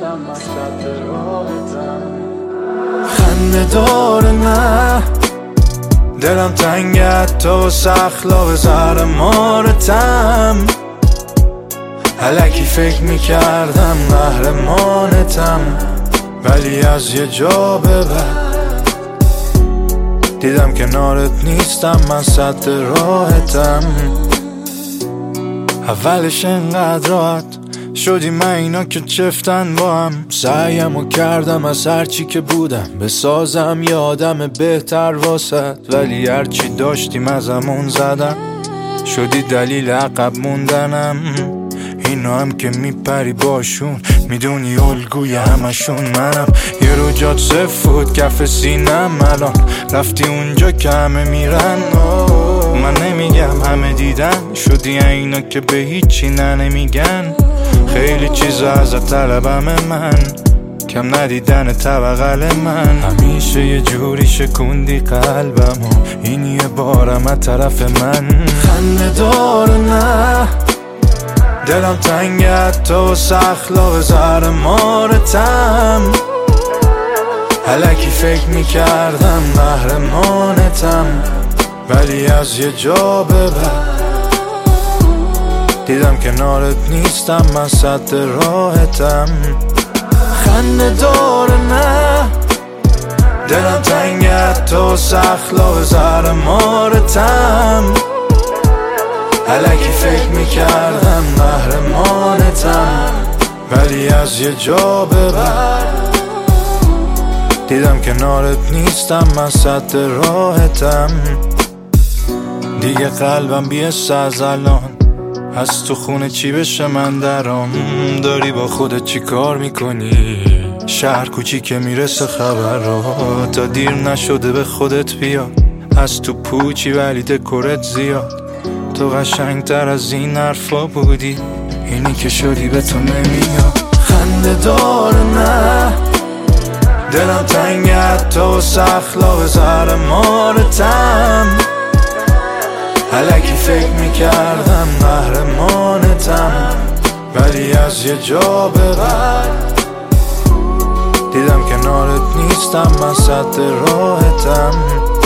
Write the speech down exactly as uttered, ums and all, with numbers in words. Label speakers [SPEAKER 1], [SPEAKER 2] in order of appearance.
[SPEAKER 1] نیستم، من صد راحتم. خنده داره نه دلم تنگت تو سخلا زهر مارتم. الکی فکر میکردم قهرمانتم، ولی از یه جا به بعد دیدم کنارت نیستم، من صد راحتم. اولش انقدر راحت شدی من اینا که چفتن با هم. سعیمو کردم از هرچی که بودم بسازم یه آدم بهتر واسد، ولی هرچی داشتیم ازمون زدم، شدی دلیل عقب موندنم. اینا هم که میپری باشون میدونی الگوی همشون منم. یه رو جات سفود کف سینم، الان رفتی اونجا که همه میرن. من نمیگم همه دیدن، شدی اینا که به هیچی نه نمیگن. خیلی چیزا ازت طلبم من، کم ندیدن طبقل من. همیشه یه جوری شکوندی قلبم و این یه بارم از طرف من. خنده داره نه دلم تنگت تو سخلا زهر مارتم. الکی فکر میکردم قهرمانتم، ولی از یه جا به بعد دیدم کنارت نیستم، من صد راحتم. خنده داره نه دلم تنگت تو سخلا زهر مارتم. الکی فکر میکردم قهرمانتم، ولی از یه جا به بعد دیدم کنارت نیستم، من صد راحتم. دیگه قلبم بیست از الان، از تو خونه چی بشه من درام. داری با خودت چی کار میکنی؟ شهر کوچیکه میرسه خبر را، تا دیر نشده به خودت بیا. از تو پوچی ولی دکورت زیاد، تو قشنگتر از این حرفا بودی، اینی که شدی به تو نمیاد. خنده داره نه دلم تنگت تو سخلا زهر مارتم. الکی فکر میکردم قهرمانتم، ولی از یه جا به بعد دیدم کنارت نیستم، من صد راحتم.